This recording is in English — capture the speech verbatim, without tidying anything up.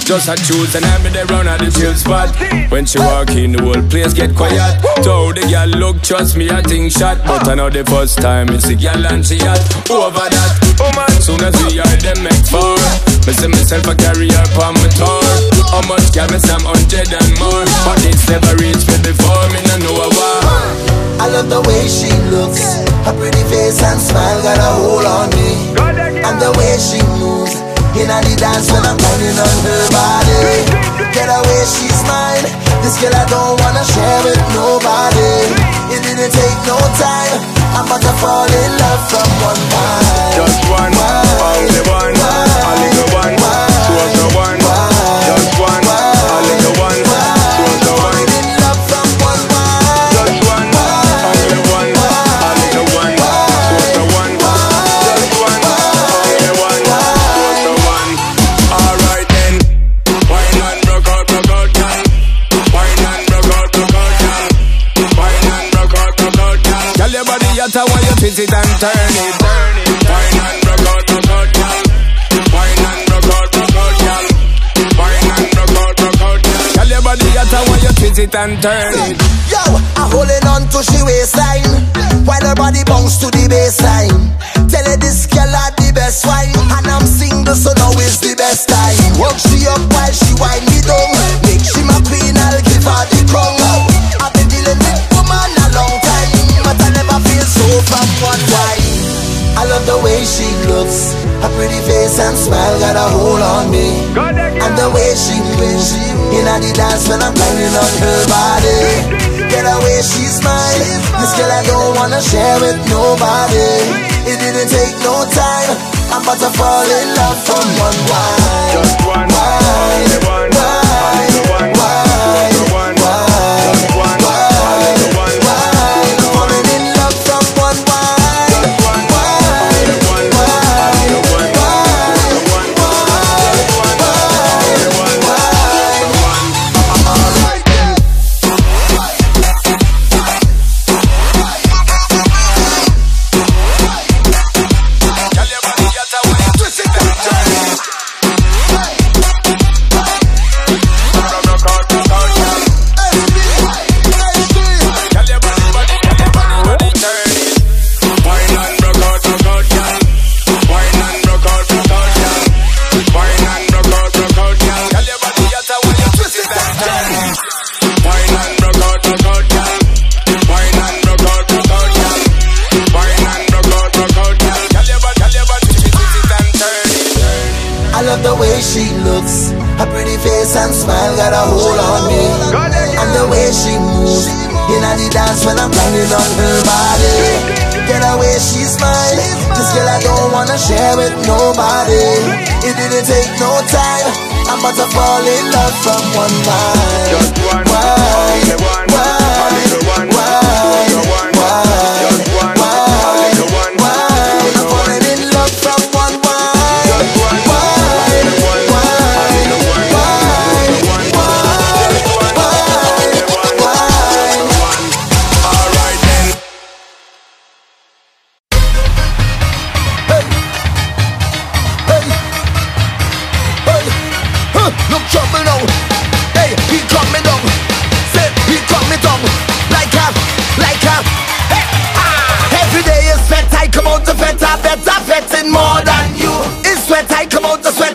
Just a choose and I me there round at the chill spot. When she walk in, the whole place get quiet. So the girl look, trust me, I think shot. But I know the first time it's the girl and she hot. Over that, oh man, soon as we are them make four. Me see myself a carry her on my tour. How much can me some hundred and more? But it's never reached me before, me no know a war. I love the way she looks. Her pretty face and smile got a hold on me. And the way she moves in the dance when I'm pounding on her body. Get away, she's mine. This girl I don't wanna share with nobody. It didn't take no time. I'm about to fall in love from one time. Just one, only one, only the one. She was the one. Just one, only the one. She was the one. In love from one time. Just one, only one, only the one. She was the one. Just one, only one. She was the one. Alright then, wine and rock out, rock out, girl. Wine and rock out, rock out, girl. Wine and rock out, rock out, girl. Tell your body you want you twist it and turn it, turn it. Wine and rock out, rock out, girl. Wine and rock out, rock out, girl. Wine and rock out, rock out, girl. Tell your body you want you twist it and turn it. Yo, I'm holding on to she waistline while her body bounce to the baseline. Tell her this girl are the best wine, and I'm single so now is the best time. Work she up while she wind me down. Make she my queen, I'll give her the crown. I've been dealing with woman a long time, but I never feel so from one wine. I love the way she looks. Her pretty face and smile got a hold on me. And the way she moves in the dance when I'm climbing on her body. Get away, she's mine. This girl I don't wanna share with nobody. It didn't take no time. I'm about to fall in love from one wine. Just one, only one, only the one. Just one, just one, only the one. Falling in love from one wine. Just one, only the one, only the one. Just one, just one, only the one. Alright then. Tell your body you want you twist it and turn it. Rock out, rock out, girl. Tell your body, body, tell your body, body, turn it. Wine and rock out, rock out, girl. Wine and rock out, rock out, girl. Wine and rock out, rock out, girl. Tell your body you want you twist it and turn it. Wine and rock out, rock out, girl. Wine and rock out, rock out, girl. Wine and rock out, rock out, girl. Tell your body, tell your body, twist it and turn it. I love the way she looks. Her pretty face and smile got a hold on me. And the way she moves in the dance when I'm climbing on her body. Get away, she's mine. This girl I don't wanna share with nobody. It didn't take no time. I'm about to fall in love from one wine. Just one, Wine, only one, wine, only the one. wine, Just one, wine, just one, only the one. wine. I'm falling in love from one wine. Just one, only the one, only the one. Just one, just one, only the one. Alright then. Look trouble now. Hey, he cut me down. Say, he cut me down. Like a, like a. Hey, ah. Every day is sweat. I come out to sweat. I better sweating more than you. It's sweat. I come out to sweat.